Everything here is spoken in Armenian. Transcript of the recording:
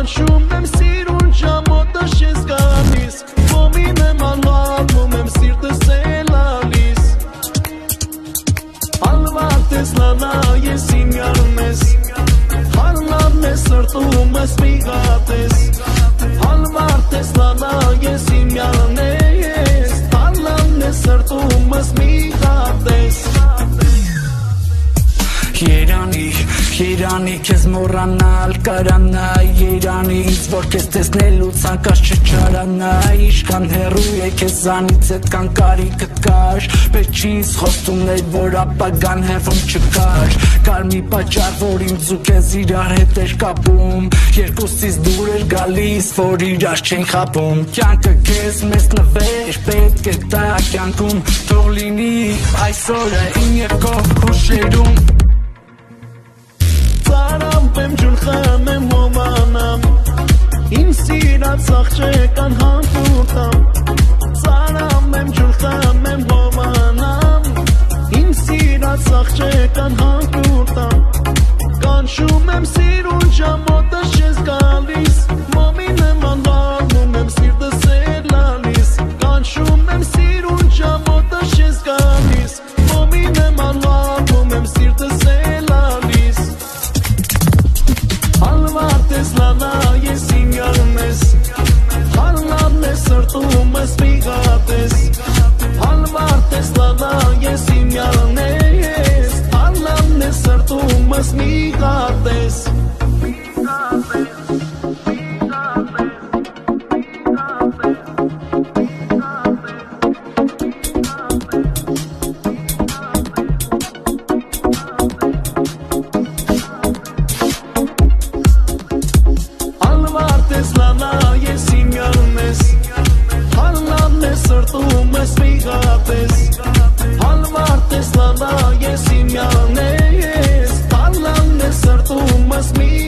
Կանչում եմ սիրուն ժամոտը ես գալիս Ոմին եմ անհարմում եմ սիրտս էլ ալիս Հալվատ ես լանա ես իմ յարմես Հալնավն ես սրտում ես մի գատես Հալվատ ես լանա ես իմ յարնես Հալնավն ես սրտում ես մի գատես Երանի քեզ մոռանալ կարանա Երանի ինձ որ քեզ տեսնելու ցանկաց չչարանա Իշքան հեռու է քեզանից այդքան կարիքդ կար Պետք չի ինձ խոստումներ որ ապագան հեռվում չկար Կար մի պատճառ որ ինձ ու քեզ իրար հետ էր կապում Երկուսից դուր էր գալիս որ իրար չեն խաբում Կյանքը քեզ մեզ նվեր պետք է տա կյանքում Թող լինի այսօրը իմ և քո հուշերում Ծարամբ եմ ջուն խմեմ հոմանամ Իմ սիրած աղջեկան համբուրտամ Ծարամբ եմ ջուն խմեմ հոմանամ Իմ սիրած աղջեկան համբուրտամ Կանչում եմ սիրուն ժամոտը ես գալիս Մոմին եմ անհարմում եմ սիրտս էլ ալիս Կանչում եմ սիրուն ժամոտը ես գալիս Մոմին եմ անհարմում եմ սիրտս էլ ալիս Հալվատ ես լանա ես իմ յարմես Հալնավն ես սրտում ես մի գատես Հալվատ ես լանա ես իմ յարնես Հալնավն ես սրտում ես մի գատես Սրտում ես մի գատես Հալվատ ես լանա ես իմ յարնես Հալնավն ես սրտում ես մի